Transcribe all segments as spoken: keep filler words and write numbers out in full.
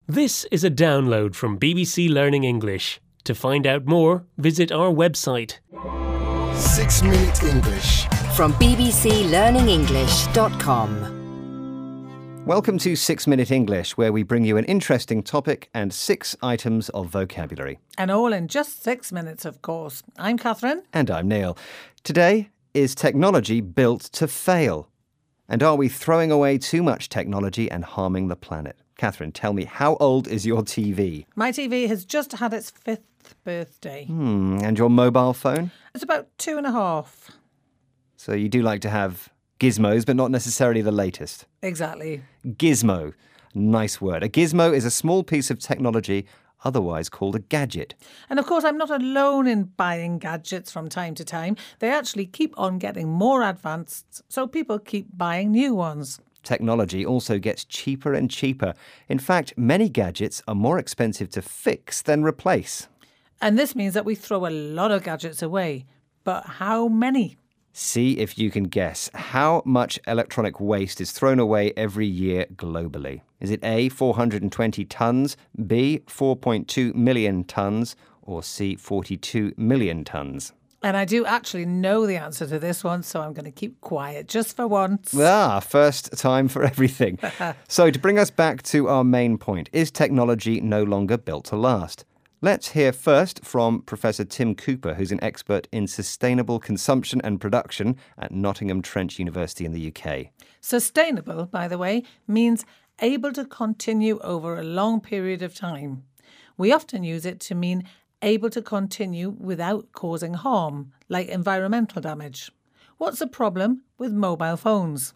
This is a download from B B C Learning English. To find out more, visit our website. Six Minute English from b b c learning english dot com. Welcome to Six Minute English, where we bring you an interesting topic and six items of vocabulary. And all in just six minutes, of course. I'm Catherine. And I'm Neil. Today, is technology built to fail? And are we throwing away too much technology and harming the planet? Catherine, tell me, how old is your T V? My T V has just had its fifth birthday. Hmm, and your mobile phone? It's about two and a half. So you do like to have gizmos, but not necessarily the latest. Exactly. Gizmo. Nice word. A gizmo is a small piece of technology, otherwise called a gadget. And of course, I'm not alone in buying gadgets from time to time. They actually keep on getting more advanced, so people keep buying new ones. Technology also gets cheaper and cheaper. In fact, many gadgets are more expensive to fix than replace. And this means that we throw a lot of gadgets away. But how many? See if you can guess how much electronic waste is thrown away every year globally. Is it A, four hundred twenty tonnes, B, four point two million tonnes, or C, forty-two million tonnes? And I do actually know the answer to this one, so I'm going to keep quiet just for once. Ah, first time for everything. So to bring us back to our main point, is technology no longer built to last? Let's hear first from Professor Tim Cooper, who's an expert in sustainable consumption and production at Nottingham Trent University in the U K. Sustainable, by the way, means able to continue over a long period of time. We often use it to mean able to continue without causing harm, like environmental damage. What's the problem with mobile phones?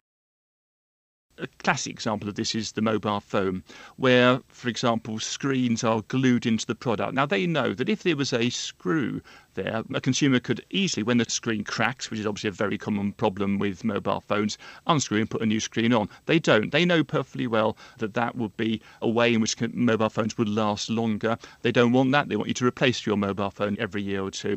A classic example of this is the mobile phone, where, for example, screens are glued into the product. Now, they know that if there was a screw there, a consumer could easily, when the screen cracks, which is obviously a very common problem with mobile phones, unscrew and put a new screen on. They don't. They know perfectly well that that would be a way in which mobile phones would last longer. They don't want that. They want you to replace your mobile phone every year or two.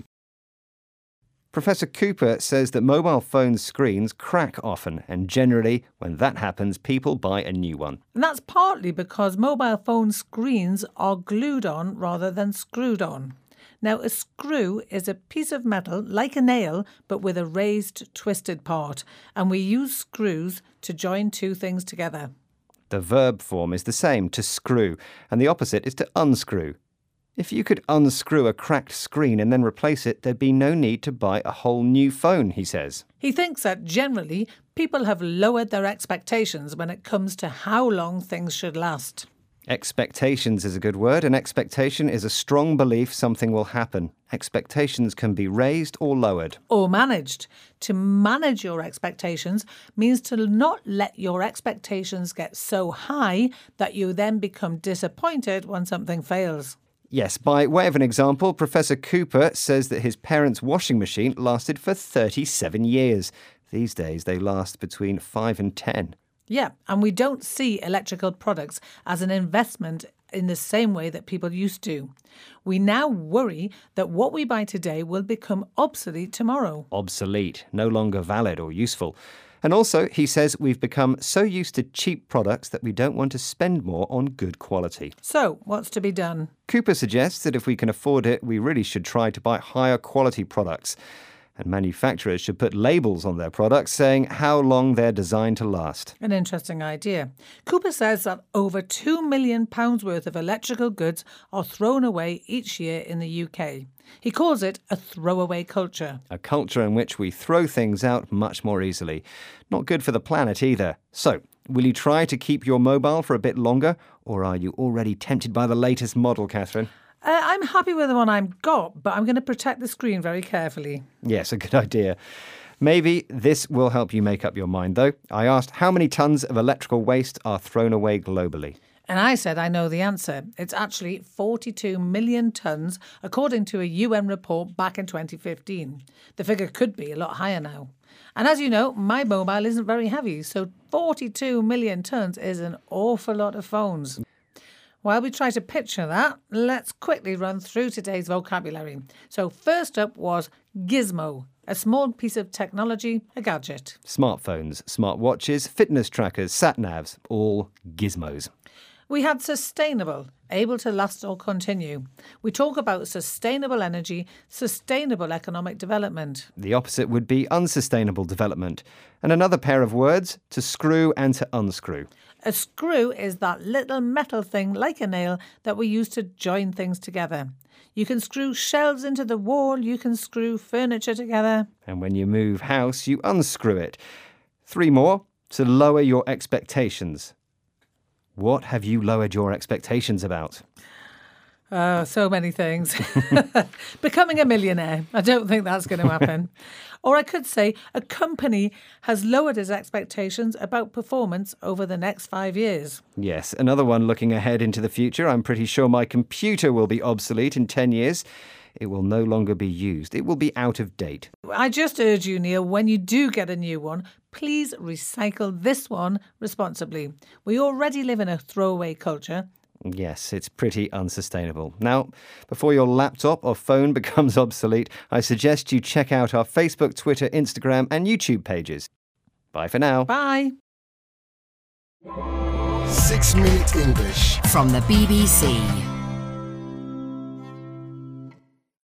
Professor Cooper says that mobile phone screens crack often, and generally, when that happens, people buy a new one. And that's partly because mobile phone screens are glued on rather than screwed on. Now, a screw is a piece of metal, like a nail, but with a raised, twisted part, and we use screws to join two things together. The verb form is the same, to screw, and the opposite is to unscrew. If you could unscrew a cracked screen and then replace it, there'd be no need to buy a whole new phone, he says. He thinks that generally people have lowered their expectations when it comes to how long things should last. Expectations is a good word. An expectation is a strong belief something will happen. Expectations can be raised or lowered. Or managed. To manage your expectations means to not let your expectations get so high that you then become disappointed when something fails. Yes, by way of an example, Professor Cooper says that his parents' washing machine lasted for thirty-seven years. These days, they last between five and ten. Yeah, and we don't see electrical products as an investment in the same way that people used to. We now worry that what we buy today will become obsolete tomorrow. Obsolete, no longer valid or useful. And also, he says we've become so used to cheap products that we don't want to spend more on good quality. So, what's to be done? Cooper suggests that if we can afford it, we really should try to buy higher quality products. And manufacturers should put labels on their products saying how long they're designed to last. An interesting idea. Cooper says that over two million pounds worth of electrical goods are thrown away each year in the U K. He calls it a throwaway culture. A culture in which we throw things out much more easily. Not good for the planet either. So, will you try to keep your mobile for a bit longer, or are you already tempted by the latest model, Catherine? Uh, I'm happy with the one I've got, but I'm going to protect the screen very carefully. Yes, a good idea. Maybe this will help you make up your mind, though. I asked how many tonnes of electrical waste are thrown away globally. And I said I know the answer. It's actually forty-two million tonnes, according to a U N report back in twenty fifteen. The figure could be a lot higher now. And as you know, my mobile isn't very heavy, so forty-two million tonnes is an awful lot of phones. While we try to picture that, let's quickly run through today's vocabulary. So first up was gizmo, a small piece of technology, a gadget. Smartphones, smartwatches, fitness trackers, sat-navs, all gizmos. We had sustainable, able to last or continue. We talk about sustainable energy, sustainable economic development. The opposite would be unsustainable development. And another pair of words, to screw and to unscrew. A screw is that little metal thing like a nail that we use to join things together. You can screw shelves into the wall, you can screw furniture together. And when you move house, you unscrew it. Three more, to lower your expectations. What have you lowered your expectations about? Oh, so many things. Becoming a millionaire. I don't think that's going to happen. Or I could say a company has lowered its expectations about performance over the next five years. Yes, another one looking ahead into the future. I'm pretty sure my computer will be obsolete in ten years. It will no longer be used. It will be out of date. I just urge you, Neil, when you do get a new one, please recycle this one responsibly. We already live in a throwaway culture. Yes, it's pretty unsustainable. Now, before your laptop or phone becomes obsolete, I suggest you check out our Facebook, Twitter, Instagram and YouTube pages. Bye for now. Bye. Six Minute English. From the B B C.